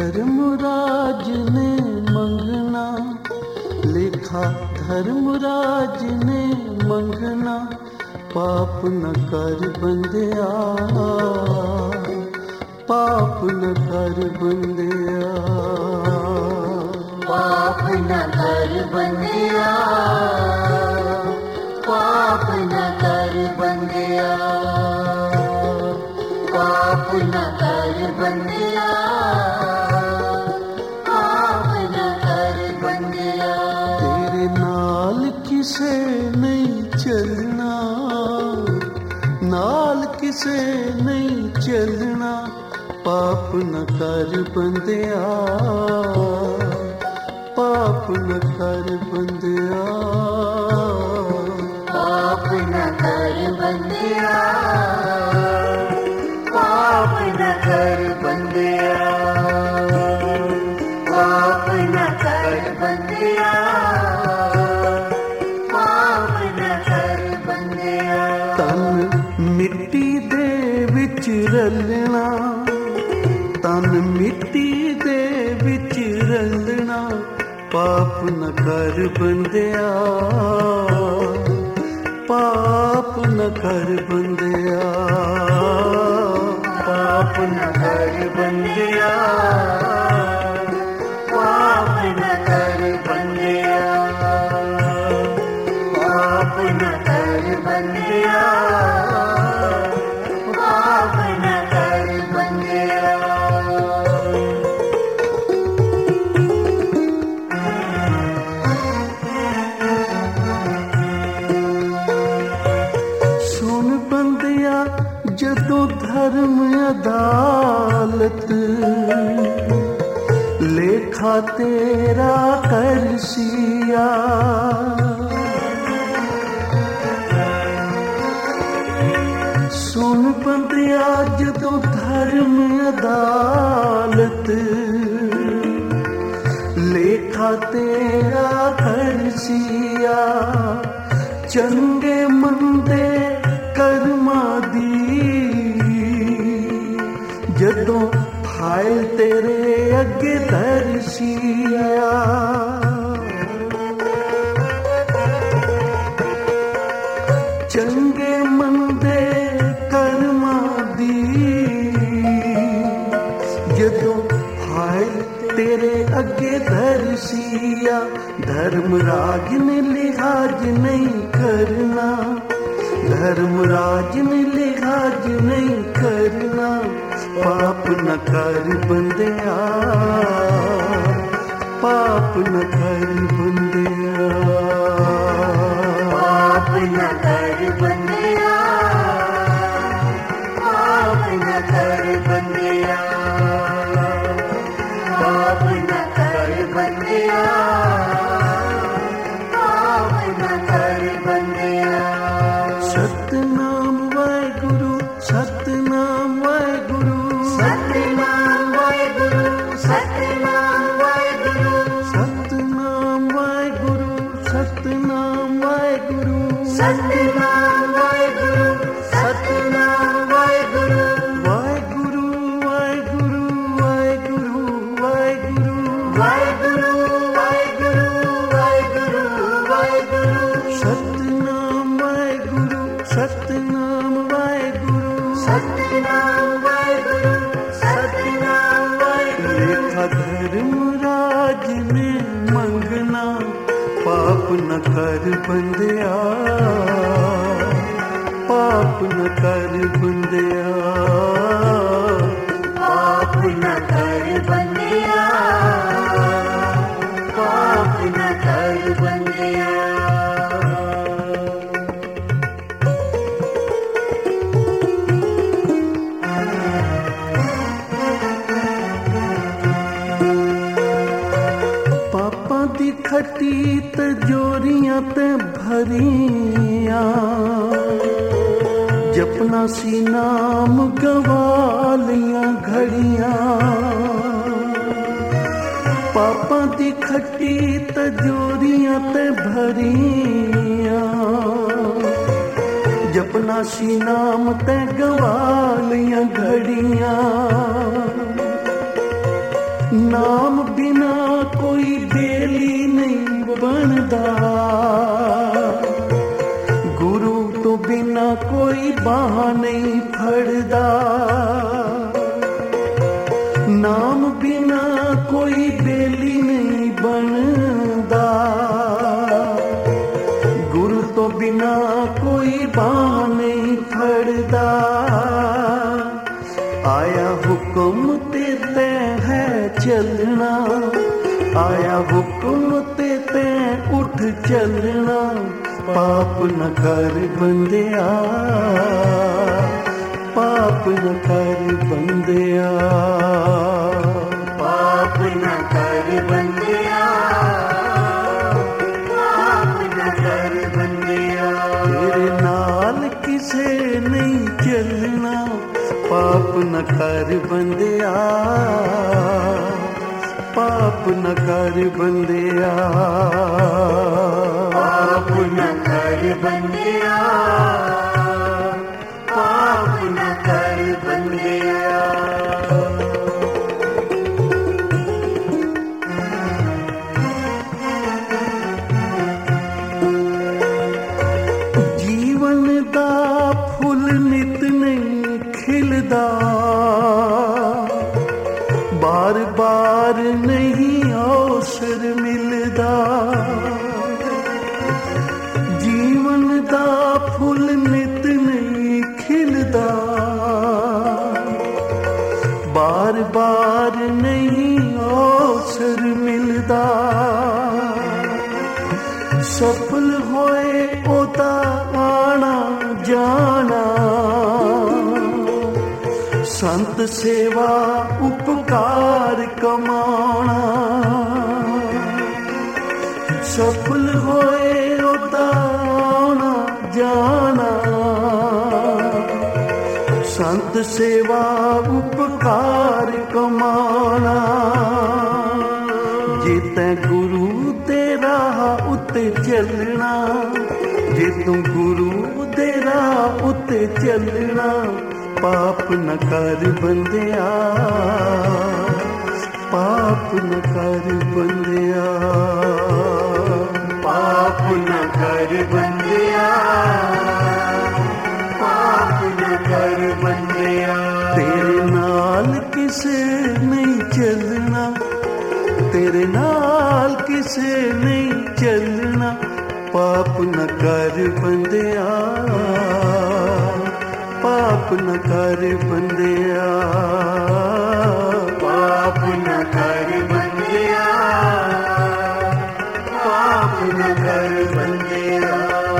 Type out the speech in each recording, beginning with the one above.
धर्मराज ने मंगना, लेखा धर्मराज ने मंगना, पाप न कर बंदिया, पाप न कर बंदिया, पाप न कर बंदिया, पाप न कर बंदिया, पाप न कर बंदिया, पाप न कर बंदिया। तेरे नाल किसे नहीं चलना, नाल किसे नहीं चलना, पाप न कर बंदिया, पाप न कर बंदिया, पाप न कर बंदिया, पाप न कर बंदिया, पाप न कर बंदिया, पाप न कर बंदिया। तन मिट्टी दे विच रलना, तन मिट्टी दे विच रलना, पाप न कर बंदिया, पाप न कर बंदिया, पाप न कर बंदिया, पाप न कर बंदिया, पाप न कर बंदिया, पाप न कर बंदिया। सुन बंदिया जदों धर्म अदालत, लेखा तेरा करसिया, सुन बंदिया जदों धर्म अदालत, लेखा तेरा करसिया, चंगे मंदे कर्मा दी जदों फाइल तेरे अगे दरसिया, चंगे मंदे कर्मा दी जदों फाइल तेरे अगे दरसिया, धर्मराज ने लिहाज नहीं करना, धर्मराज ने लिहाज नहीं करना, पाप न कर बंदिया, पाप न कर बंदिया, पाप न कर बंदिया, पाप न कर बंदिया, पाप न कर बंदिया, पाप न कर बंदिया। सतनाम वाहेगुरु, सतनाम वाहेगुरु, सतनाम वाहेगुरु, सतनाम वाहेगुरु, सतनाम वाहेगुरु, सतनाम वाहेगुरु, सतनाम वाहेगुरु, सतनाम वाहेगुरु, वाहेगुरु वाहेगुरु वाहेगुरु वाहेगुरु, वाहेगुरु वाहेगुरु वाहेगुरु वाहेगुरु, सतनाम वाहेगुरु, सतनाम वाहेगुरु, सतनाम वाहेगुरु, सतनाम वाहेगुरु। लेखा धर्मराज ने मंगना, पाप न कर बंदिया, पाप न कर बंदिया, पाप न कर बंदिया, पाप न कर बंदिया। पापां दी खटी तजोरियां ते भरियां, जपना सी नाम गवालियां घड़ियां, पापां दी खटी तजोरियां ते भरियां, जपना सी नाम ते गवालियां घड़ियां, ਨਾਮ ਬਿਨਾ ਕੋਈ ਬੇਲੀ ਨਹੀਂ ਬਣਦਾ, ਗੁਰੂ ਤੋਂ ਬਿਨਾ ਕੋਈ ਬਾਹ ਨਹੀਂ ਫੜਦਾ। ਨਾਮ ਬਿਨਾ ਕੋਈ ਬੇਲੀ ਨਹੀਂ ਬਣਦਾ, ਗੁਰੂ ਤੋਂ ਬਿਨਾ ਕੋਈ ਬਾਹ ਨਹੀਂ ਫੜਦਾ। ਆਇਆ ਹੁਕਮ ਤੇ ਤੈਂ ਹੈ ਚੱਲਣਾ, ਆਇਆ ਹੁਕਮ ਤੇ ਤੈਂ ਉੱਠ ਚੱਲਣਾ। ਪਾਪ ਨ ਕਰ ਬੰਦਿਆ, ਪਾਪ ਨ ਕਰ ਬੰਦਿਆ, ਪਾਪ ਨ ਕਰ ਬੰਦਿਆ, ਪਾਪ ਨ ਕਰ ਬੰਦਿਆ। ਤੇਰੇ ਨਾਲ ਕਿਸੇ ਨਹੀਂ ਚੱਲਣਾ, ਪਾਪ ਨ ਕਰ ਬੰਦਿਆ, ਪਾਪ ਨ ਕਰ ਬੰਦਿਆ, ਪਾਪ ਨ ਕਰ ਬੰਦਿਆ, ਪਾਪ ਨ ਕਰ ਬੰਦਿਆ। ਜੀਵਨ ਦਾ ਫੁੱਲ ਨਿਤ ਨਹੀਂ ਖਿਲਦਾ, ਬਾਰ ਬਾਰ ਨਹੀਂ ਅਵਸਰ ਮਿਲਦਾ। ਜੀਵਨ ਦਾ ਫੁੱਲ ਨਿਤ ਨਹੀਂ ਖਿਲਦਾ, ਬਾਰ ਬਾਰ ਨਹੀਂ ਅਵਸਰ ਮਿਲਦਾ। ਸਫਲ ਹੋਏ ਉਹਦਾ ਆਣਾ ਜਾਣਾ, ਸੰਤ ਸੇਵਾ ਉਪਕਾਰ ਕਮਾਉਣਾ। ਸਫਲ ਹੋਏ ਉਹਦਾ ਆਉਣਾ ਜਾਣਾ, ਸੰਤ ਸੇਵਾ ਉਪਕਾਰ ਕਮਾਉਣਾ। ਜੇ ਤੈਂ ਗੁਰੂ ਦੇ ਰਾਹ ਉੱਤੇ ਚੱਲਣਾ, ਜੇ ਤੂੰ ਗੁਰੂ ਦੇ ਰਾਹ ਉੱਤੇ ਚੱਲਣਾ। ਪਾਪ ਨ ਕਰ ਬੰਦਿਆ, ਪਾਪ ਨ ਕਰ ਬੰਦਿਆ, ਪਾਪ ਨ ਕਰ ਬੰਦਿਆ, ਪਾਪ ਨ ਕਰ ਬੰਦਿਆ। ਤੇਰੇ ਨਾਲ ਕਿਸੇ ਨਹੀਂ ਚੱਲਣਾ, ਤੇਰੇ ਨਾਲ ਕਿਸੇ ਨਹੀਂ ਚੱਲਣਾ। ਪਾਪ ਨ ਕਰ ਬੰਦਿਆ, ਪਾਪ ਨ ਕਰ ਬੰਦਿਆ, ਪਾਪ ਨ ਕਰ ਬੰਦਿਆ, ਪਾਪ ਨ ਕਰ ਬੰਦਿਆ।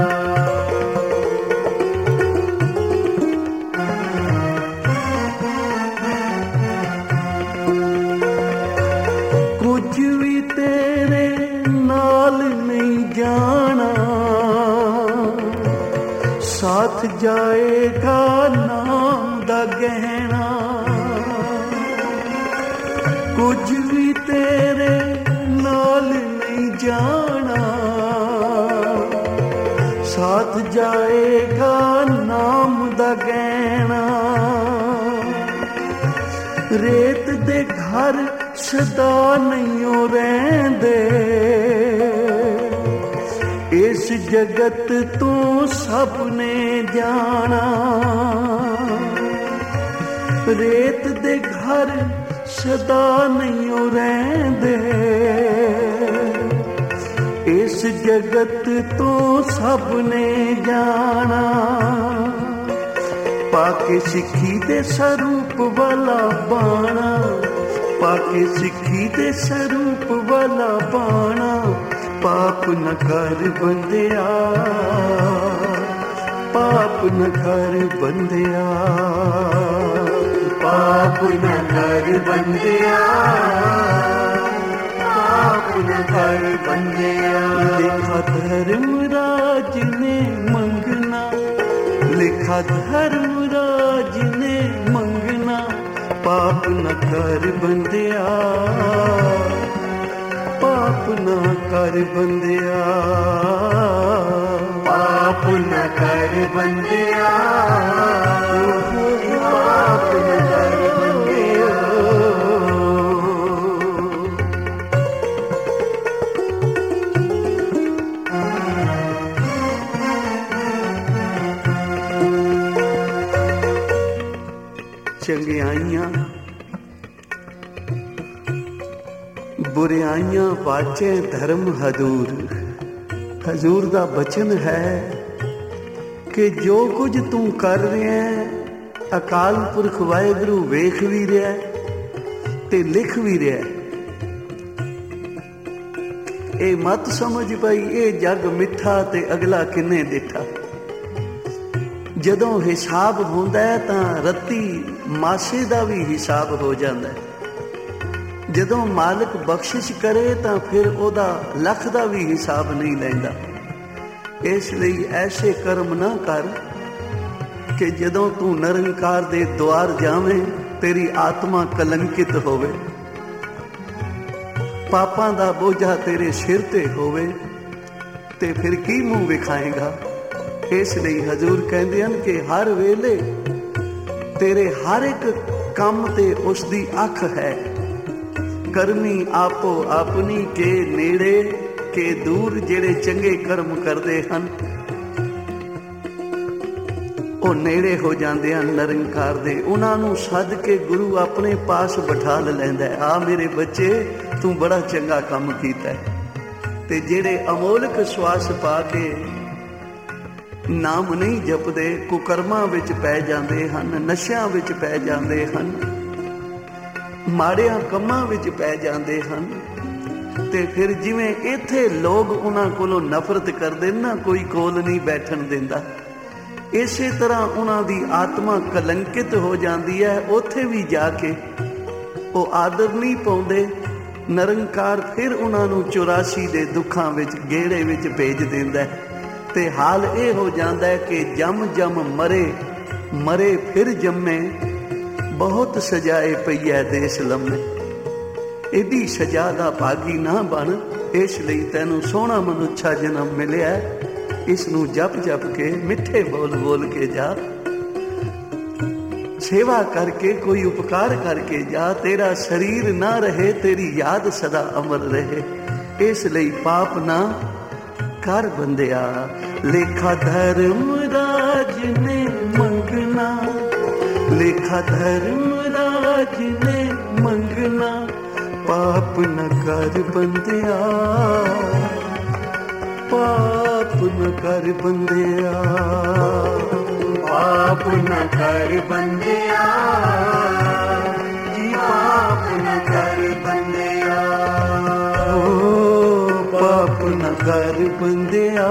ਕੁਝ ਵੀ ਤੇਰੇ ਨਾਲ ਨਹੀਂ ਜਾਣਾ, ਸਾਥ ਜਾਏਗਾ ਨਾਮ ਦਾ ਗਹਿਣਾ। ਕੁਝ ਵੀ ਤੇਰੇ ਨਾਲ ਨਹੀਂ ਜਾਣਾ, ਸਾਥ ਜਾਏਗਾ ਨਾਮ ਦਾ ਗਹਿਣਾ। ਰੇਤ ਦੇ ਘਰ ਸਦਾ ਨਹੀਂ ਰਹਿੰਦੇ, ਇਸ ਜਗਤ ਤੋਂ ਸਭ ਨੇ ਜਾਣਾ। ਰੇਤ ਦੇ ਘਰ ਸਦਾ ਨਹੀਂ ਰਹਿੰਦੇ, ਇਸ ਜਗਤ ਤੋਂ ਸਭ ਨੇ ਜਾਣਾ। ਪਾ ਕੇ ਸਿੱਖੀ ਦੇ ਸਰੂਪ ਵਾਲਾ ਬਾਣਾ, ਪਾ ਕੇ ਸਿੱਖੀ ਦੇ ਸਰੂਪ ਵਾਲਾ ਬਾਣਾ। ਪਾਪ ਨ ਕਰ ਬੰਦਿਆ, ਪਾਪ ਨ ਕਰ ਬੰਦਿਆ, ਪਾਪ ਨ ਕਰ ਬੰਦਿਆ, ਪਾਪ ਨ ਕਰ ਬੰਦਿਆ। ਲਿਖਾ ਧਰਮਰਾਜ ਨੇ ਮੰਗਣਾ, ਲਿਖਾ ਧਰਮਰਾਜ ਨੇ ਮੰਗਣਾ। ਪਾਪ ਨ ਕਰ ਬੰਦਿਆ, ਪਾਪ ਨ ਕਰ ਬੰਦਿਆ, ਪਾਪ ਨ ਕਰ ਬੰਦਿਆ, ਪਾਪ ਨ ਕਰ ਬੰਦਿਆ। ਚੰਗਿਆਈਆਂ ਬੁਰਿਆਈਆਂ ਵਾਚੇ ਧਰਮ ਹਜ਼ੂਰ। ਹਜ਼ੂਰ ਦਾ ਬਚਨ ਹੈ ਕਿ ਜੋ ਕੁਝ ਤੂੰ ਕਰ ਰਿਹਾ ਅਕਾਲ ਪੁਰਖ ਵਾਹਿਗੁਰੂ ਵੇਖ ਵੀ ਰਿਹਾ ਤੇ ਲਿਖ ਵੀ ਰਿਹਾ। ਇਹ ਮਤ ਸਮਝ ਪਈ ਇਹ ਜੱਗ ਮਿੱਠਾ ਤੇ ਅਗਲਾ ਕਿੰਨੇ ਡਿੱਠਾ। ਜਦੋਂ ਹਿਸਾਬ ਹੁੰਦਾ ਹੈ ਤਾਂ ਰੱਤੀ ਮਾਸੇ ਦਾ ਵੀ ਹਿਸਾਬ ਹੋ ਜਾਂਦਾ ਹੈ। ਜਦੋਂ ਮਾਲਕ ਬਖਸ਼ਿਸ਼ ਕਰੇ ਤਾਂ ਫਿਰ ਉਹਦਾ ਲੱਖ ਦਾ ਵੀ ਹਿਸਾਬ ਨਹੀਂ ਲੈਂਦਾ। ਇਸ ਲਈ ਐਸੇ ਕਰਮ ਨਾ ਕਰ ਕਿ ਜਦੋਂ ਤੂੰ ਨਿਰੰਕਾਰ ਦੇ ਦੁਆਰ ਜਾਵੇਂ ਤੇਰੀ ਆਤਮਾ ਕਲੰਕਿਤ ਹੋਵੇ, ਪਾਪਾਂ ਦਾ ਬੋਝਾ ਤੇਰੇ ਸਿਰ ਤੇ ਹੋਵੇ ਤੇ ਫਿਰ ਕੀ ਮੂੰਹ ਵਿਖਾਏਗਾ। ਇਸ ਲਈ ਹਜ਼ੂਰ ਕਹਿੰਦੇ ਹਨ ਕਿ ਹਰ ਵੇਲੇ ਤੇਰੇ ਹਰ ਇੱਕ ਕੰਮ ਤੇ ਉਸ ਦੀ ਅੱਖ ਹੈ। ਕਰਮੀ ਆਪੋ ਆਪਣੀ ਕੇ ਨੇੜੇ ਕੇ ਦੂਰ। ਜਿਹੜੇ ਚੰਗੇ ਕਰਮ ਕਰਦੇ ਹਨ ਉਹ ਨੇੜੇ ਹੋ ਜਾਂਦੇ ਹਨ ਨਿਰੰਕਾਰ ਦੇ। ਉਹਨਾਂ ਨੂੰ ਸੱਦ ਕੇ ਗੁਰੂ ਆਪਣੇ ਪਾਸ ਬਿਠਾ ਲੈਂਦਾ। ਆ ਮੇਰੇ ਬੱਚੇ ਤੂੰ ਬੜਾ ਚੰਗਾ ਕੰਮ ਕੀਤਾ। ਤੇ ਜਿਹੜੇ ਅਮੋਲਕ ਸਵਾਸ ਪਾ ਕੇ ਨਾਮ ਨਹੀਂ ਜਪਦੇ, ਕੁਕਰਮਾਂ ਵਿੱਚ ਪੈ ਜਾਂਦੇ ਹਨ, ਨਸ਼ਿਆਂ ਵਿੱਚ ਪੈ ਜਾਂਦੇ ਹਨ, ਮਾੜਿਆਂ ਕੰਮਾਂ ਵਿੱਚ ਪੈ ਜਾਂਦੇ ਹਨ, ਤੇ ਫਿਰ ਜਿਵੇਂ ਇੱਥੇ ਲੋਕ ਉਹਨਾਂ ਕੋਲੋਂ ਨਫ਼ਰਤ ਕਰਦੇ ਨਾ, ਕੋਈ ਕੋਲ ਨਹੀਂ ਬੈਠਣ ਦਿੰਦਾ, ਇਸੇ ਤਰ੍ਹਾਂ ਉਹਨਾਂ ਦੀ ਆਤਮਾ ਕਲੰਕਿਤ ਹੋ ਜਾਂਦੀ ਹੈ। ਉੱਥੇ ਵੀ ਜਾ ਕੇ ਉਹ ਆਦਰ ਨਹੀਂ ਪਾਉਂਦੇ। ਨਿਰੰਕਾਰ ਫਿਰ ਉਹਨਾਂ ਨੂੰ 84 ਦੇ ਦੁੱਖਾਂ ਵਿੱਚ ਗੇੜੇ ਵਿੱਚ ਭੇਜ ਦਿੰਦਾ ਤੇ ਹਾਲ ਇਹ ਹੋ ਜਾਂਦਾ ਹੈ ਕਿ ਜਮ ਜਮ ਮਰੇ ਮਰੇ ਫਿਰ ਜੰਮੇ, ਬਹੁਤ ਸਜਾਏ ਪਈ ਹੈ ਦੇਸ ਲੰਮੇ। ਇਹਦੀ ਸਜ਼ਾ ਦਾ ਭਾਗੀ ਨਾ ਬਣ। ਇਸ ਲਈ ਤੈਨੂੰ ਸੋਹਣਾ ਮਨੁੱਛਾ ਜਨਮ ਮਿਲਿਆ। ਇਸ ਨੂੰ ਜਪ ਜਪ ਕੇ ਮਿੱਠੇ ਬੋਲ ਬੋਲ ਕੇ ਜਾ, ਸੇਵਾ ਕਰਕੇ ਕੋਈ ਉਪਕਾਰ ਕਰਕੇ ਜਾ। ਤੇਰਾ ਸਰੀਰ ਨਾ ਰਹੇ, ਤੇਰੀ ਯਾਦ ਸਦਾ ਅਮਰ ਰਹੇ। ਇਸ ਲਈ ਪਾਪ ਨਾ ਕਰ ਬੰਦਿਆ। ਲੇਖਾ ਧਰਮ ਰਾਜ ਨੇ ਮੰਗਣਾ, ਲੇਖਾ ਧਰਮ ਰਾਜ ਨੇ ਮੰਗਣਾ, ਪਾਪ ਨ ਕਰ ਬੰਦਿਆ, ਪਾਪ ਨ ਕਰ ਬੰਦਿਆ, ਪਾਪ ਨ ਕਰ ਬੰਦਿਆ ਜੀ, ਪਾਪ ਨ ਕਰ ਬੰਦਿਆ, ਓ ਪਾਪ ਨ ਕਰ ਬੰਦਿਆ,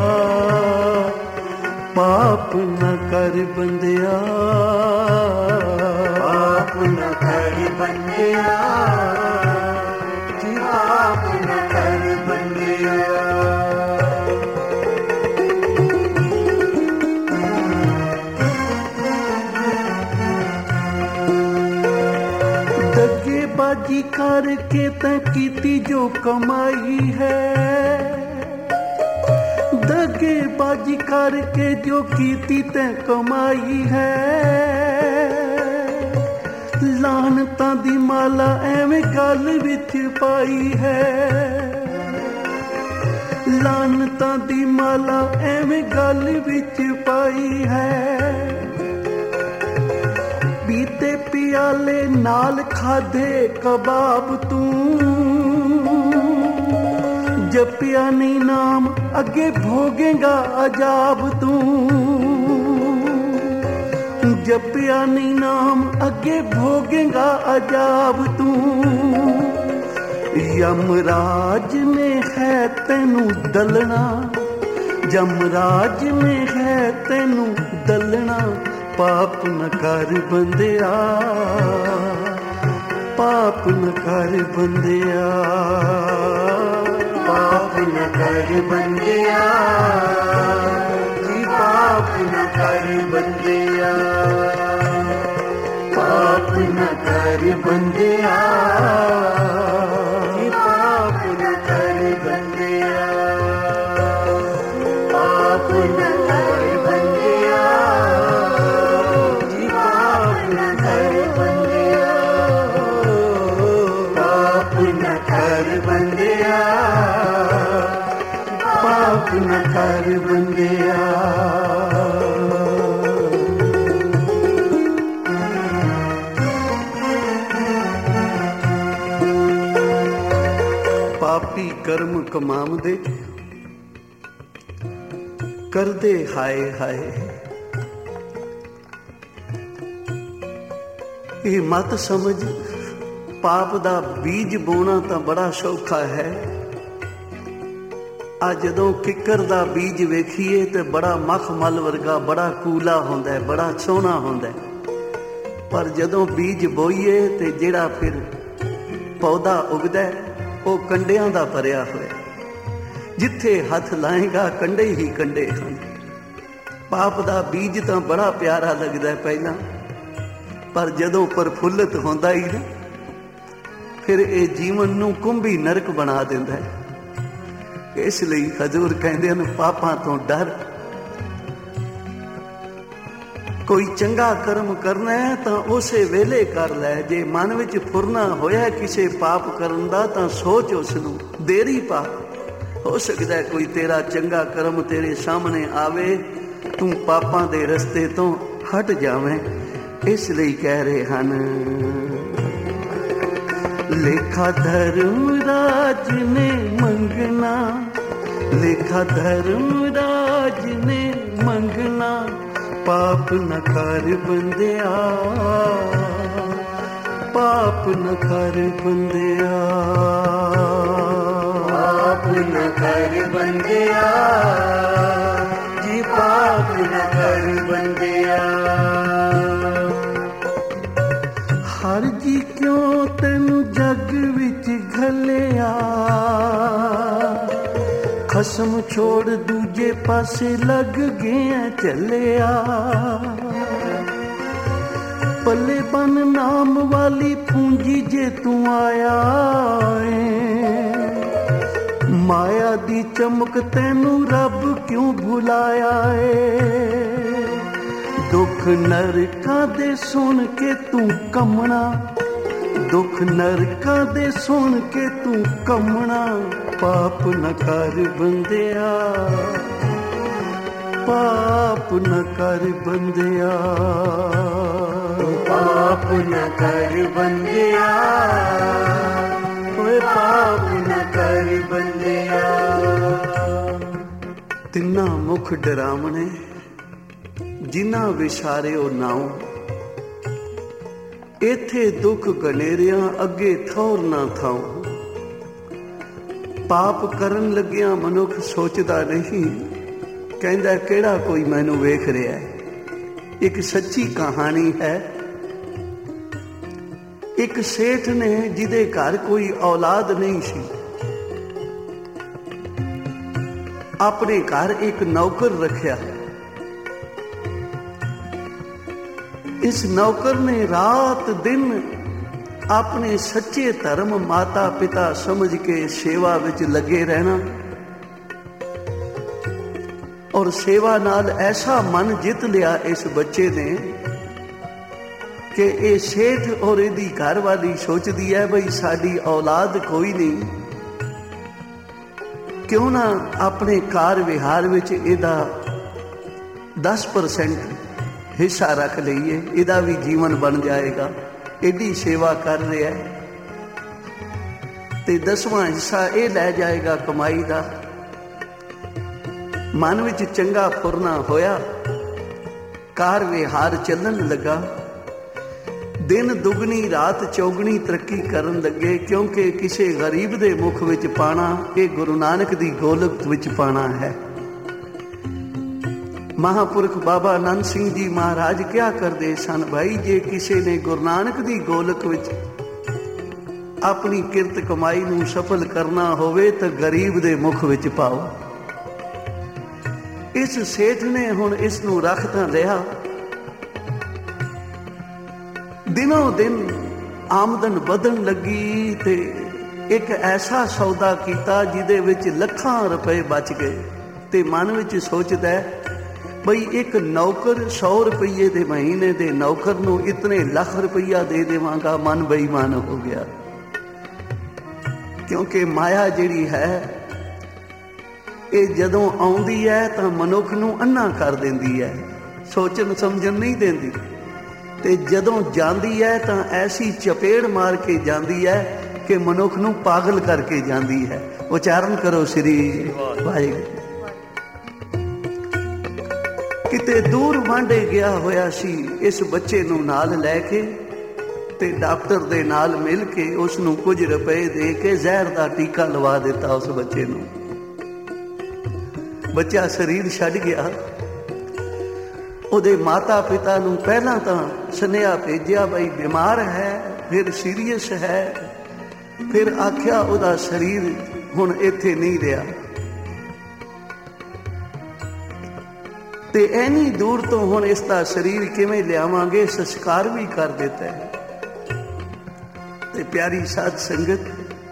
ਪਾਪ ਨ ਕਰ ਬੰਦਿਆ, ਪਾਪ ਨ ਕਰ ਬੰਦਿਆ ਜੀ, ਪਾਪ ਨ ਕਰ ਬੰਦਿਆ। ਦਗੇਬਾਜ਼ੀ ਕਰਕੇ ਤੈਂ ਕੀਤੀ ਜੋ ਕਮਾਈ ਹੈ, ਦਗੇਬਾਜ਼ੀ ਕਰਕੇ ਜੋ ਕੀਤੀ ਤੈਂ ਕਮਾਈ ਹੈ, ਲਾਹਨਤਾਂ ਦੀ ਮਾਲਾ ਐਵੇਂ ਗਲ ਵਿੱਚ ਪਾਈ ਹੈ, ਲਾਹਨਤਾਂ ਦੀ ਮਾਲਾ ਐਵੇਂ ਗਲ ਵਿੱਚ ਪਾਈ ਹੈ। ਪੀਤੇ ਪਿਆਲੇ ਨਾਲ ਖਾਧੇ ਕਬਾਬ ਤੂੰ, ਜਪਿਆ ਨਹੀਂ ਨਾਮ ਅੱਗੇ ਭੋਗੇਗਾ ਅਜਾਬ ਤੂੰ, ਜਪਿਆ ਨਹੀਂ ਨਾਮ ਅੱਗੇ ਭੋਗੇਗਾ ਅਜਾਬ ਤੂੰ। ਯਮਰਾਜ ਨੇ ਹੈ ਤੈਨੂੰ ਦਲਣਾ, ਯਮਰਾਜ ਨੇ ਹੈ ਤੈਨੂੰ ਦਲਣਾ, ਪਾਪ ਨ ਕਰ ਬੰਦਿਆ, ਪਾਪ ਨ ਕਰ ਬੰਦਿਆ, ਪਾਪ ਨ ਕਰ ਬੰਦਿਆ ਜੀ, ਪਾਪ ਨ ਕਰ ਬੰਦਿਆ, ਪਾਪ ਨ ਕਰ ਬੰਦਿਆ ਜੀ, ਪਾਪ ਨ ਕਰ ਬੰਦਿਆ, ਪਾਪ ਨ ਕਰ ਬੰਦਿਆ ਜੀ, ਪਾਪ ਨ ਕਰ ਬੰਦਿਆ, ਪਾਪ ਨ ਕਰ ਬੰਦਿਆ, ਪਾਪ ਨ ਕਰ ਬੰਦਿਆ। ਪਾਪੀ ਕਰਮ ਕਮਾਉਂਦੇ, ਕਰਦੇ ਹਾਏ ਹਾਏ। ਇਹ ਮਤ ਸਮਝ, ਪਾਪ ਦਾ ਬੀਜ ਬੋਣਾ ਤਾਂ ਬੜਾ ਸੌਖਾ ਹੈ। ਆ ਜਦੋਂ ਕਿੱਕਰ ਦਾ ਬੀਜ ਵੇਖੀਏ ਤੇ ਬੜਾ ਮਖਮਲ ਵਰਗਾ, ਬੜਾ ਕੂਲਾ ਹੁੰਦਾ, ਬੜਾ ਸੋਹਣਾ ਹੁੰਦਾ। ਪਰ ਜਦੋਂ ਬੀਜ ਬੋਈਏ ਤੇ ਜਿਹੜਾ ਫਿਰ ਪੌਦਾ ਉਗਦਾ ਉਹ ਕੰਡਿਆਂ ਦਾ ਭਰਿਆ ਹੋਇਆ। ਜਿੱਥੇ ਹੱਥ ਲਾਏਗਾ ਕੰਡੇ ਹੀ ਕੰਡੇ ਹਨ। ਪਾਪ ਦਾ ਬੀਜ ਤਾਂ ਬੜਾ ਪਿਆਰਾ ਲੱਗਦਾ ਪਹਿਲਾਂ, ਪਰ ਜਦੋਂ ਪ੍ਰਫੁੱਲਤ ਹੁੰਦਾ ਹੀ ਨਾ, ਫਿਰ ਇਹ ਜੀਵਨ ਨੂੰ ਕੁੰਭੀ ਨਰਕ ਬਣਾ ਦਿੰਦਾ ਹੈ। ਇਸ ਲਈ ਹਜ਼ੂਰ ਕਹਿੰਦੇ ਹਨ, ਪਾਪਾਂ ਤੋਂ ਡਰ। ਕੋਈ ਚੰਗਾ ਕਰਮ ਕਰਨਾ ਹੈ ਤਾਂ ਉਸੇ ਵੇਲੇ ਕਰ ਲੈ। ਜੇ ਮਨ ਵਿੱਚ ਫੁਰਨਾ ਹੋਇਆ ਕਿਸੇ ਪਾਪ ਕਰਨ ਦਾ ਤਾਂ ਸੋਚ ਉਸ ਨੂੰ, ਦੇਰੀ ਪਾ। ਹੋ ਸਕਦਾ ਕੋਈ ਤੇਰਾ ਚੰਗਾ ਕਰਮ ਤੇਰੇ ਸਾਹਮਣੇ ਆਵੇ, ਤੂੰ ਪਾਪਾਂ ਦੇ ਰਸਤੇ ਤੋਂ ਹਟ ਜਾਵੇਂ। ਇਸ ਲਈ ਕਹਿ ਰਹੇ ਹਨ, ਲੇਖਾ ਧਰਮ ਰਾਜ ਨੇ ਮੰਗਣਾ, ਲੇਖਾ ਧਰਮ ਰਾਜ ਨੇ ਮੰਗਣਾ, ਪਾਪ ਨ ਕਰ ਬੰਦਿਆ, ਪਾਪ ਨ ਕਰ ਬੰਦਿਆ, ਪਾਪ ਨ ਕਰ ਬੰਦਿਆ, ਜੀ ਪਾਪ ਨ ਕਰ ਬੰਦਿਆ। ਹਰ ਜੀ ਕਿਉਂ ਤੈਨੂੰ ਜੱਗ ਵਿੱਚ ਘੱਲਿਆ, ਖਸਮ ਛੋੜ ਦੂਜੇ ਪਾਸੇ ਲੱਗ ਗਿਆ ਚੱਲਿਆ। ਪੱਲੇ ਬਨ ਨਾਮ ਵਾਲੀ ਪੂੰਜੀ ਜੇ ਤੂੰ ਆਇਆ ਏ, ਮਾਇਆ ਦੀ ਚਮਕ ਤੈਨੂੰ ਰੱਬ ਕਿਉਂ ਭੁਲਾਇਆ ਏ। ਦੁੱਖ ਨਰਕਾਂ ਦੇ ਸੁਣ ਕੇ ਤੂੰ ਕੰਮਣਾ, ਦੁੱਖ ਨਰਕਾਂ ਦੇ ਸੁਣ ਕੇ ਤੂੰ ਕੰਮਣਾ, ਪਾਪ ਨ ਕਰ ਬੰਦਿਆ, ਪਾਪ ਨ ਕਰ ਬੰਦਿਆ, ਪਾਪ ਨ ਕਰ ਬੰਦਿਆ, ਓਏ ਪਾਪ ਨ ਕਰ ਬੰਦਿਆ। ਤਿੰਨਾਂ ਮੁਖ ਡਰਾਵਣੇ ਜਿਨ੍ਹਾਂ ਵਿਸਾਰਿਓ ਨਾਉ, ਇੱਥੇ ਦੁੱਖ ਗਨੇਰਿਆਂ ਅੱਗੇ ਠੌਰ ਨਾ ਥਾਉ। ਪਾਪ ਕਰਨ ਲੱਗਿਆਂ ਮਨੁੱਖ ਸੋਚਦਾ ਨਹੀਂ, ਕਹਿੰਦਾ ਕਿਹੜਾ ਕੋਈ ਮੈਨੂੰ ਵੇਖ ਰਿਹਾ ਹੈ। ਇੱਕ ਸੱਚੀ ਕਹਾਣੀ ਹੈ। ਇੱਕ ਸੇਠ ਨੇ ਜਿਹਦੇ ਘਰ ਕੋਈ ਔਲਾਦ ਨਹੀਂ ਸੀ, ਆਪਣੇ ਘਰ ਇੱਕ ਨੌਕਰ ਰੱਖਿਆ। ਇਸ ਨੌਕਰ ਨੇ ਰਾਤ ਦਿਨ ਆਪਣੇ ਸੱਚੇ ਧਰਮ ਮਾਤਾ ਪਿਤਾ ਸਮਝ ਕੇ ਸੇਵਾ ਵਿੱਚ ਲੱਗੇ ਰਹਿਣਾ, ਔਰ ਸੇਵਾ ਨਾਲ ਐਸਾ ਮਨ ਜਿੱਤ ਲਿਆ ਇਸ ਬੱਚੇ ਨੇ ਕਿ ਇਹ ਸੇਠ ਔਰ ਇਹਦੀ ਘਰ ਵਾਲੀ ਸੋਚਦੀ ਹੈ ਬਈ ਸਾਡੀ ਔਲਾਦ ਕੋਈ ਨਹੀਂ, ਕਿਉਂ ਨਾ ਆਪਣੇ ਕਾਰ ਵਿਹਾਰ ਵਿੱਚ ਇਹਦਾ 10% ਹਿੱਸਾ ਰੱਖ ਲਈਏ, ਇਹਦਾ ਵੀ ਜੀਵਨ ਬਣ ਜਾਏਗਾ। ਐਡੀ ਸੇਵਾ ਕਰ ਰਿਹਾ ਤੇ 10ਵਾਂ ਹਿੱਸਾ ਇਹ ਲੈ ਜਾਏਗਾ ਕਮਾਈ ਦਾ। ਮਨ ਵਿੱਚ ਚੰਗਾ ਫੁਰਨਾ ਹੋਇਆ, ਕਾਰ ਵਿਹਾਰ ਚੱਲਣ ਲੱਗਾ। ਦਿਨ ਦੁਗਣੀ ਰਾਤ ਚੌਗਣੀ ਤਰੱਕੀ ਕਰਨ ਲੱਗੇ, ਕਿਉਂਕਿ ਕਿਸੇ ਗਰੀਬ ਦੇ ਮੁਖ ਵਿੱਚ ਪਾਣਾ ਇਹ ਗੁਰੂ ਨਾਨਕ ਦੀ ਗੋਲਕ ਵਿੱਚ ਪਾਣਾ ਹੈ। ਮਹਾਂਪੁਰਖ ਬਾਬਾ ਆਨੰਦ ਸਿੰਘ ਜੀ ਮਹਾਰਾਜ ਕਿਹਾ ਕਰਦੇ ਸਨ, ਭਾਈ ਜੇ ਕਿਸੇ ਨੇ ਗੁਰੂ ਨਾਨਕ ਦੀ ਗੋਲਕ ਵਿੱਚ ਆਪਣੀ ਕਿਰਤ ਕਮਾਈ ਨੂੰ ਸਫਲ ਕਰਨਾ ਹੋਵੇ ਤਾਂ ਗਰੀਬ ਦੇ ਮੁਖ ਵਿੱਚ ਪਾਓ। ਇਸ ਸੇਠ ਨੇ ਹੁਣ ਇਸ ਨੂੰ ਰੱਖ ਤਾਂ ਲਿਆ। ਦਿਨੋਂ ਦਿਨ ਆਮਦਨ ਵਧਣ ਲੱਗੀ ਤੇ ਇੱਕ ਐਸਾ ਸੌਦਾ ਕੀਤਾ ਜਿਹਦੇ ਵਿੱਚ ਲੱਖਾਂ ਰੁਪਏ ਬਚ ਗਏ। ਤੇ ਮਨ ਵਿੱਚ ਸੋਚਦਾ ਬਈ ਇੱਕ ਨੌਕਰ 100 ਰੁਪਈਏ ਦੇ ਮਹੀਨੇ ਦੇ ਨੌਕਰ ਨੂੰ ਇਤਨੇ ਲੱਖ ਰੁਪਈਆ ਦੇ ਦੇਵਾਂਗਾ। ਮਨ ਬੇਈਮਾਨ ਹੋ ਗਿਆ, ਕਿਉਂਕਿ ਮਾਇਆ ਜਿਹੜੀ ਹੈ ਇਹ ਜਦੋਂ ਆਉਂਦੀ ਹੈ ਤਾਂ ਮਨੁੱਖ ਨੂੰ ਅੰਨਾ ਕਰ ਦਿੰਦੀ ਹੈ, ਸੋਚਣ ਸਮਝਣ ਨਹੀਂ ਦਿੰਦੀ। ਤੇ ਜਦੋਂ ਜਾਂਦੀ ਹੈ ਤਾਂ ਐਸੀ ਚਪੇੜ ਮਾਰ ਕੇ ਜਾਂਦੀ ਹੈ ਕਿ ਮਨੁੱਖ ਨੂੰ ਪਾਗਲ ਕਰਕੇ ਜਾਂਦੀ ਹੈ। ਉਚਾਰਨ ਕਰੋ ਸ੍ਰੀ ਵਾਹਿਗੁਰੂ। ਕਿਤੇ ਦੂਰ ਵਾਂਢੇ ਗਿਆ ਹੋਇਆ ਸੀ ਇਸ ਬੱਚੇ ਨੂੰ ਨਾਲ ਲੈ ਕੇ, ਤੇ ਡਾਕਟਰ ਦੇ ਨਾਲ ਮਿਲ ਕੇ ਉਸ ਨੂੰ ਕੁਝ ਰੁਪਏ ਦੇ ਕੇ ਜ਼ਹਿਰ ਦਾ ਟੀਕਾ ਲਵਾ ਦਿੱਤਾ ਉਸ ਬੱਚੇ ਨੂੰ। ਬੱਚਾ ਸਰੀਰ ਛੱਡ ਗਿਆ। ਉਹਦੇ ਮਾਤਾ ਪਿਤਾ ਨੂੰ ਪਹਿਲਾਂ ਤਾਂ ਸੁਨੇਹਾ ਭੇਜਿਆ ਬਈ ਬਿਮਾਰ ਹੈ, ਫਿਰ ਸੀਰੀਅਸ ਹੈ, ਫਿਰ ਆਖਿਆ ਉਹਦਾ ਸਰੀਰ ਹੁਣ ਇੱਥੇ ਨਹੀਂ ਰਿਹਾ। ਤੇ ਐਨੀ ਦੂਰ ਤੋਂ ਹੁਣ ਇਸ ਦਾ ਸਰੀਰ ਕਿਵੇਂ ਲਿਆਵਾਂਗੇ, ਸੰਸਕਾਰ ਵੀ ਕਰ ਦਿੱਤਾ ਹੈ। ਤੇ ਪਿਆਰੀ ਸਾਧ ਸੰਗਤ,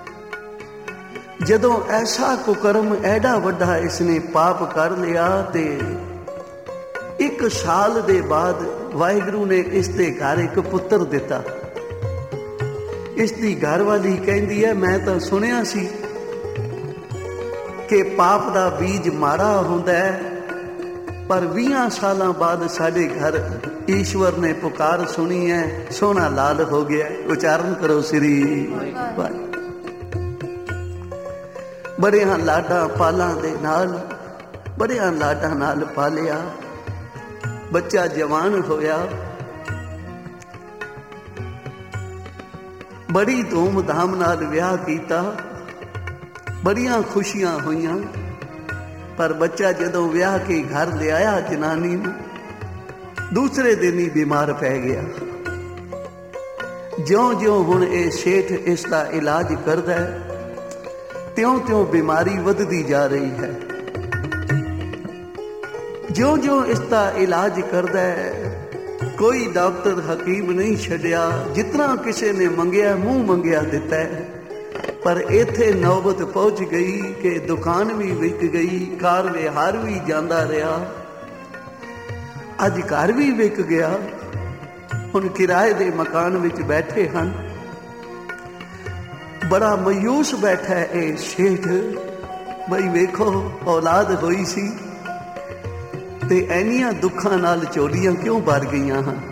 ਜਦੋਂ ਐਸਾ ਕੁਕਰਮ ਐਡਾ ਵੱਡਾ ਇਸਨੇ ਪਾਪ ਕਰ ਲਿਆ ਤੇ 1 ਸਾਲ ਦੇ ਬਾਅਦ ਵਾਹਿਗੁਰੂ ਨੇ ਇਸ ਦੇ ਘਰ ਇੱਕ ਪੁੱਤਰ ਦਿੱਤਾ। ਇਸ ਦੀ ਘਰਵਾਲੀ ਕਹਿੰਦੀ ਹੈ, ਮੈਂ ਤਾਂ ਸੁਣਿਆ ਸੀ ਕਿ ਪਾਪ ਦਾ ਬੀਜ ਮਾੜਾ ਹੁੰਦਾ ਹੈ, ਪਰ 20 ਸਾਲਾਂ ਬਾਅਦ ਸਾਡੇ ਘਰ ਈਸ਼ਵਰ ਨੇ ਪੁਕਾਰ ਸੁਣੀ ਹੈ, ਸੋਹਣਾ ਲਾਲ ਹੋ ਗਿਆ। ਉਚਾਰਨ ਕਰੋ ਸ੍ਰੀ ਵਾਹਿਗੁਰੂ। ਬੜਿਆਂ ਲਾਡਾਂ ਪਾਲਾਂ ਦੇ ਨਾਲ, ਬੜਿਆਂ ਲਾਡਾਂ ਨਾਲ ਪਾਲਿਆ। ਬੱਚਾ ਜਵਾਨ ਹੋਇਆ, ਬੜੀ ਧੂਮ-ਧਾਮ ਨਾਲ ਵਿਆਹ ਕੀਤਾ, ਬੜੀਆਂ ਖੁਸ਼ੀਆਂ ਹੋਈਆਂ। ਪਰ ਬੱਚਾ ਜਦੋਂ ਵਿਆਹ ਕੇ ਘਰ ਲਿਆਇਆ ਜਨਾਨੀ ਨੂੰ, ਦੂਸਰੇ ਦਿਨ ਹੀ ਬਿਮਾਰ ਪੈ ਗਿਆ। ਜਿਉਂ-ਜਿਉਂ ਹੁਣ ਇਹ ਸੇਠ ਇਸ ਦਾ ਇਲਾਜ ਕਰਦਾ ਹੈ, ਤਿਉਂ-ਤਿਉਂ ਬਿਮਾਰੀ ਵੱਧਦੀ ਜਾ ਰਹੀ ਹੈ। ਜਿਉਂ-ਜਿਉਂ ਇਸ ਦਾ ਇਲਾਜ ਕਰਦਾ ਹੈ, ਕੋਈ ਡਾਕਟਰ ਹਕੀਮ ਨਹੀਂ ਛੱਡਿਆ। ਜਿਤਨਾ ਕਿਸੇ ਨੇ ਮੰਗਿਆ, ਮੂੰਹ ਮੰਗਿਆ ਦਿੱਤਾ ਹੈ। ਪਰ ਇੱਥੇ ਨੌਬਤ ਪਹੁੰਚ ਗਈ ਕਿ ਦੁਕਾਨ ਵੀ ਵਿਕ ਗਈ, ਕਾਰ ਵਿਹਾਰ ਵੀ ਜਾਂਦਾ ਰਿਹਾ, ਅੱਜ ਘਰ ਵੀ ਵਿਕ ਗਿਆ। ਹੁਣ ਕਿਰਾਏ ਦੇ ਮਕਾਨ ਵਿੱਚ ਬੈਠੇ ਹਨ। ਬੜਾ ਮਾਯੂਸ ਬੈਠਾ ਇਹ ਸ਼ੇਠ। ਬਈ ਵੇਖੋ, ਔਲਾਦ ਹੋਈ ਸੀ ਤੇ ਇੰਨੀਆਂ ਦੁੱਖਾਂ ਨਾਲ ਝੋਲੀਆਂ ਕਿਉਂ ਭਰ ਗਈਆਂ ਹਨ।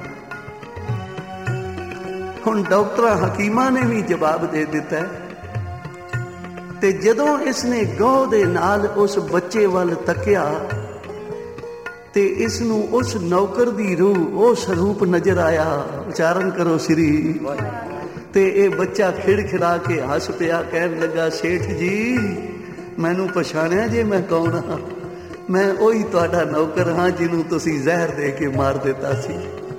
ਹੁਣ ਡਾਕਟਰਾਂ ਹਕੀਮਾਂ ਨੇ ਵੀ ਜਵਾਬ ਦੇ ਦਿੱਤਾ। ਤੇ ਜਦੋਂ ਇਸਨੇ ਗੌਰ ਦੇ ਨਾਲ ਉਸ ਬੱਚੇ ਵੱਲ ਤੱਕਿਆ ਤੇ ਇਸ ਨੂੰ ਉਸ ਨੌਕਰ ਦੀ ਰੂਹ, ਉਹ ਸਰੂਪ ਨਜ਼ਰ ਆਇਆ। ਉਚਾਰਨ ਕਰੋ ਸ੍ਰੀ। ਤੇ ਇਹ ਬੱਚਾ ਖਿੜਖਿੜਾ ਕੇ ਹੱਸ ਪਿਆ, ਕਹਿਣ ਲੱਗਾ, ਸੇਠ ਜੀ ਮੈਨੂੰ ਪਛਾਣਿਆ ਜੇ ਮੈਂ ਕੌਣ ਹਾਂ? ਮੈਂ ਉਹੀ ਤੁਹਾਡਾ ਨੌਕਰ ਹਾਂ ਜਿਹਨੂੰ ਤੁਸੀਂ ਜ਼ਹਿਰ ਦੇ ਕੇ ਮਾਰ ਦਿੱਤਾ ਸੀ।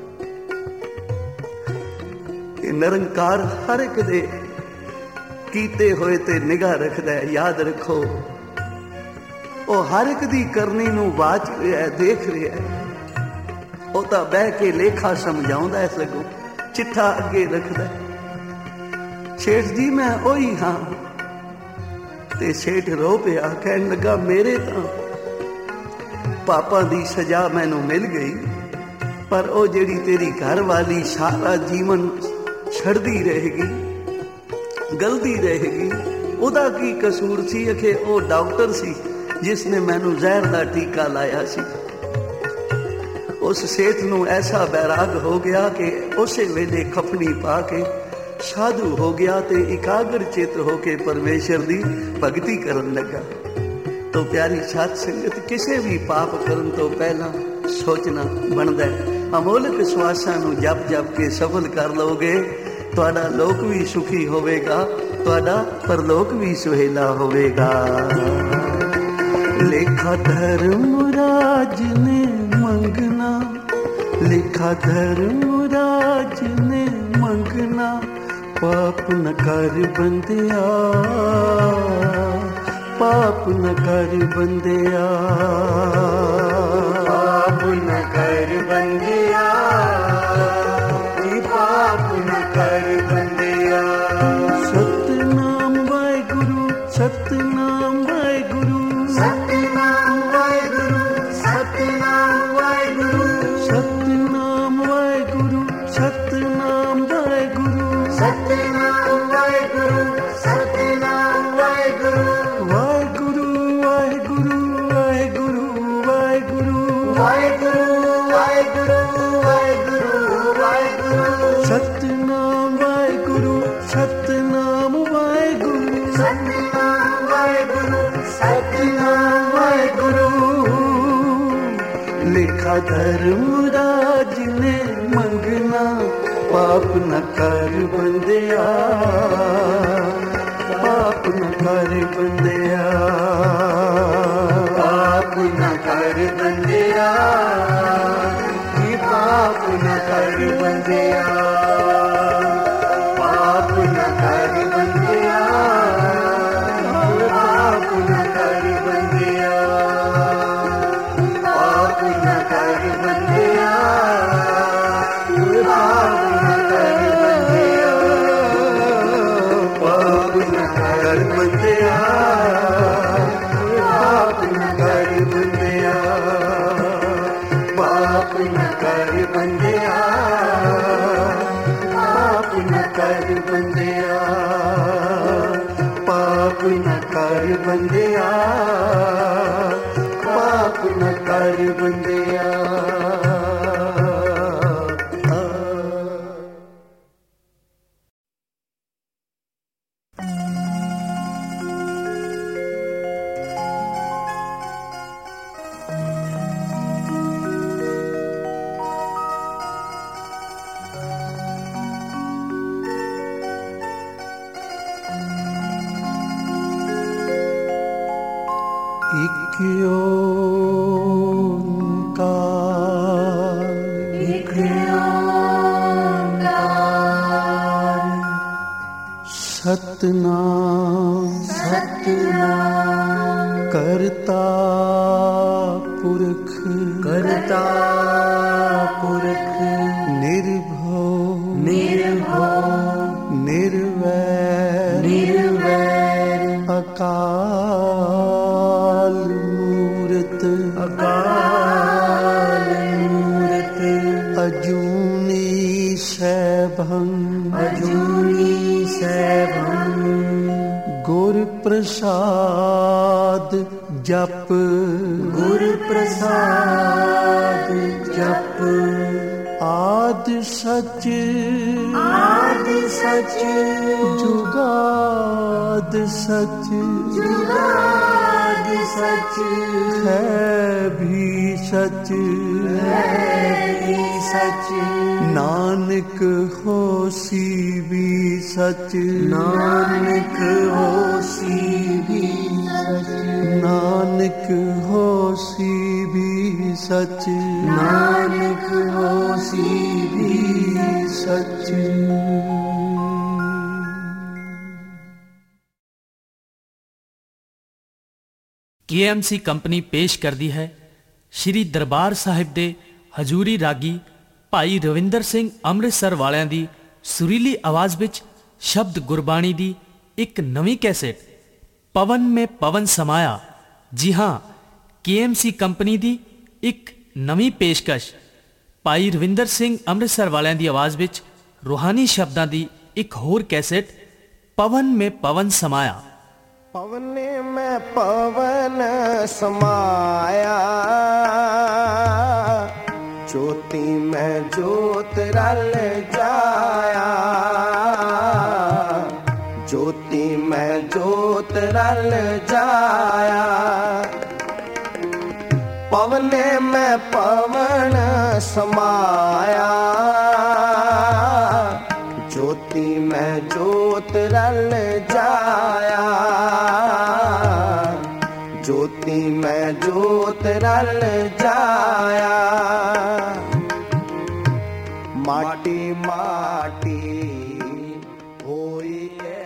ਇਹ ਨਿਰੰਕਾਰ ਹਰ ਇੱਕ ਦੇ ਕੀਤੇ ਹੋਏ ਤੇ ਨਿਗਾਹ ਰੱਖਦਾ ਹੈ। ਯਾਦ ਰੱਖੋ, ਉਹ ਹਰ ਇੱਕ ਦੀ ਕਰਨੀ ਨੂੰ ਵਾਚ ਰਿਹਾ, ਦੇਖ ਰਿਹਾ। ਉਹ ਤਾਂ ਬਹਿ ਕੇ ਲੇਖਾ ਸਮਝਾਉਂਦਾ ਹੈ, ਸਗੋਂ ਚਿੱਠਾ ਅੱਗੇ ਰੱਖਦਾ। ਸੇਠ ਜੀ ਮੈਂ ਉਹੀ ਹਾਂ। ਤੇ ਸੇਠ ਰੋ ਪਿਆ, ਕਹਿਣ ਲੱਗਾ, ਮੇਰੇ ਤਾਂ ਪਾਪਾਂ ਦੀ ਸਜ਼ਾ ਮੈਨੂੰ ਮਿਲ ਗਈ, ਪਰ ਉਹ ਜਿਹੜੀ ਤੇਰੀ ਘਰ ਵਾਲੀ ਸਾਰਾ ਜੀਵਨ ਛੱਡਦੀ ਰਹੇਗੀ, ਗਲਤੀ ਰਹੇਗੀ। ਉਹਦਾ ਕੀ ਕਸੂਰ ਸੀ? ਕਿ ਉਹ ਡਾਕਟਰ ਸੀ ਜਿਸ ਨੇ ਮੈਨੂੰ ਜ਼ਹਿਰ ਦਾ ਟੀਕਾ ਲਾਇਆ ਸੀ। ਉਸ ਸੇਠ ਨੂੰ ਐਸਾ ਬੈਰਾਗ ਹੋ ਗਿਆ ਕਿ ਉਸੇ ਵੇਲੇ ਖਫਣੀ ਪਾ ਕੇ ਸਾਧੂ ਹੋ ਗਿਆ ਤੇ ਇਕਾਗਰ ਚਿੱਤ ਹੋ ਕੇ ਪਰਮੇਸ਼ਰ ਦੀ ਭਗਤੀ ਕਰਨ ਲੱਗਾ। ਤੋ ਪਿਆਰੀ ਸਾਧ ਸੰਗਤ, ਕਿਸੇ ਵੀ ਪਾਪ ਕਰਨ ਤੋਂ ਪਹਿਲਾਂ ਸੋਚਣਾ ਬਣਦਾ ਹੈ। ਅਮੋਲਕ ਸਵਾਸਾਂ ਨੂੰ ਜਪ ਜਪ ਕੇ ਸਫਲ ਕਰ ਲਓਗੇ, ਤੁਹਾਡਾ ਲੋਕ ਵੀ ਸੁਖੀ ਹੋਵੇਗਾ, ਤੁਹਾਡਾ ਪਰਲੋਕ ਵੀ ਸੁਹੇਲਾ ਹੋਵੇਗਾ। ਲੇਖਾ ਧਰਮ ਰਾਜ ਨੇ ਮੰਗਣਾ, ਲੇਖਾ ਧਰਮ ਰਾਜ ਨੇ ਮੰਗਣਾ, ਪਾਪ ਨ ਕਰ ਬੰਦਿਆ, ਪਾਪ ਨ ਕਰ ਬੰਦਿਆ, ਪਾਪ ਨ ਕਰ ਬੰਦਿਆ, ਪਾਪ ਨ ਕਰ ਬੰਦਿਆ। ਸਤਨਾਮ ਵਾਹਿਗੁਰੂ, ਸਤਨਾਮ ਵਾਹਿਗੁਰੂ, ਸਤਨਾਮ ਵਾਹਿਗੁਰੂ, ਸਤਨਾਮ ਵਾਹਿਗੁਰੂ, ਸਤਨਾਮ ਵਾਹਿਗੁਰੂ, ਸਤਨਾਮ ਵਾਹਿਗੁਰੂ, ਸਤਨਾਮ ਵਾਹਿਗੁਰੂ, ਸਤਨਾਮ ਵਾਹਿਗੁਰੂ, ਵਾਹਿਗੁਰੂ ਵਾਹਿਗੁਰੂ ਵਾਹਿਗੁਰੂ ਵਾਹਿਗੁਰੂ ਵਾਹਿਗੁਰੂ ਵਾਹਿਗੁਰੂ। ਸਤਿਨਾਮ ਵਾਹਿਗੁਰੂ। ਲਿਖਾ ਧਰਮ ਦਾ ਜਿਨੇ ਮੰਗਣਾ, ਪਾਪ ਨ ਕਰ ਬੰਦਿਆ, ਪਾਪ ਨ ਕਰ ਬੰਦਿਆ, ਪਾਪ ਨ ਕਰ ਬੰਦਿਆ, ਕੀ ਪਾਪ ਨ ਕਰ ਬੰਦਿਆ, ਪਾਪ ਨ ਕਰ ਬੰਦਿਆ, ਪਾਪ ਨ ਕਰ ਬੰਦਿਆ, ਪਾਪ ਨ ਕਰ ਬੰਦਿਆ, ਪਾਪ ਨ ਕਰ ਬੰਦਿਆ, ਪਾਪ ਨ ਕਰ ਬੰਦਿਆ, ਪਾਪ ਨ ਕਰ ਬੰਦਿਆ, ਪਾਪ ਨ ਕਰ ਬੰਦਿਆ, ਪਾਪ ਨ ਕਰ ਬੰਦਿਆ, ਪਾਪ ਨ ਕਰ ਬੰਦਿਆ, ਪਾਪ ਨ ਕਰ ਬੰਦਿਆ। ਇੱਕ ਓਂਕਾਰ, ਇੱਕ ਓਂਕਾਰ, ਸਤਿਨਾਮ ਸਤਿਨਾਮ ਕਰਤਾ ਪੁਰਖ, ਕਰਤਾ ਪੁਰਖ, ਨਿਰਭਉ ਨਿਰਭਉ ਨਿਰਵੈਰ ਨਿਰਵੈਰ, ਅਕਾਲ ਮੂਰਤ ਅਕਾਲ ਮੂਰਤ, ਅਜੂਨੀ ਸੈਭੰ ਅਜੂਨੀ ਸੈਭੰ, ਗੁਰ ਪ੍ਰਸਾਦ ਜਪ, ਗੁਰ ਪ੍ਰਸਾਦ ਜਪ, ਆਦਿ ਸਚ ਆਦਿ ਸਚ, ਜੁਗਾਦ ਸਚ, ਜੁਗਾਦ ਸਚ, ਹੈ ਵੀ ਸਚ, ਹੈ ਵੀ ਸਚ, ਨਾਨਕ ਹੋਸੀ ਵੀ ਸਚ, ਨਾਨਕ ਹੋਸੀ ਵੀ ਸਚ, ਨਾਨਕ ਹੋਸੀ ਵੀ ਸਚ, ਨਾਨਕ ਹੋਸੀ ਵੀ ਸਚ। KMC ਕੰਪਨੀ ਪੇਸ਼ ਕਰਦੀ ਹੈ ਸ਼੍ਰੀ ਦਰਬਾਰ ਸਾਹਿਬ ਦੇ ਹਜੂਰੀ ਰਾਗੀ ਭਾਈ ਰਵਿੰਦਰ ਸਿੰਘ ਅੰਮ੍ਰਿਤਸਰ ਵਾਲਿਆਂ ਦੀ ਸੁਰੀਲੀ ਆਵਾਜ਼ ਵਿੱਚ ਸ਼ਬਦ ਗੁਰਬਾਣੀ ਦੀ ਇੱਕ ਨਵੀਂ ਕੈਸੇਟ ਪਵਨ ਮੇਂ ਪਵਨ ਸਮਾਇਆ। ਜੀ ਹਾਂ, KMC ਕੰਪਨੀ ਦੀ ਇੱਕ ਨਵੀਂ ਪੇਸ਼ਕਸ਼ ਭਾਈ ਰਵਿੰਦਰ ਸਿੰਘ ਅੰਮ੍ਰਿਤਸਰ ਵਾਲਿਆਂ ਦੀ ਆਵਾਜ਼ ਵਿੱਚ ਰੂਹਾਨੀ ਸ਼ਬਦਾਂ ਦੀ ਇੱਕ ਹੋਰ ਕੈਸੇਟ ਪਵਨ ਮੇਂ ਪਵਨ ਸਮਾਇਆ। पवने में पवन समाया, ज्योति में ज्योत रल जाया, ज्योति में ज्योत रल जाया, पवने में पवन समाया, ज्योति में ज्योत रल जाया, ज्योति में ज्योत रल जाया, माटी माटी होई